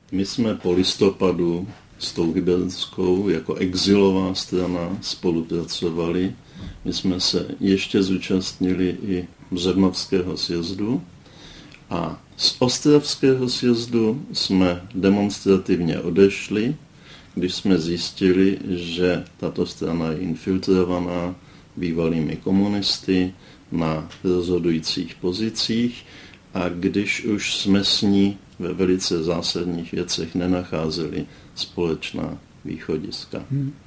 My jsme po listopadu s tou Hybernskou jako exilová strana spolupracovali. My jsme se ještě zúčastnili i Břevnovského sjezdu a z Ostravského sjezdu jsme demonstrativně odešli, když jsme zjistili, že tato strana je infiltrovaná bývalými komunisty na rozhodujících pozicích a když už jsme s ní ve velice zásadních věcech nenacházeli společná východiska.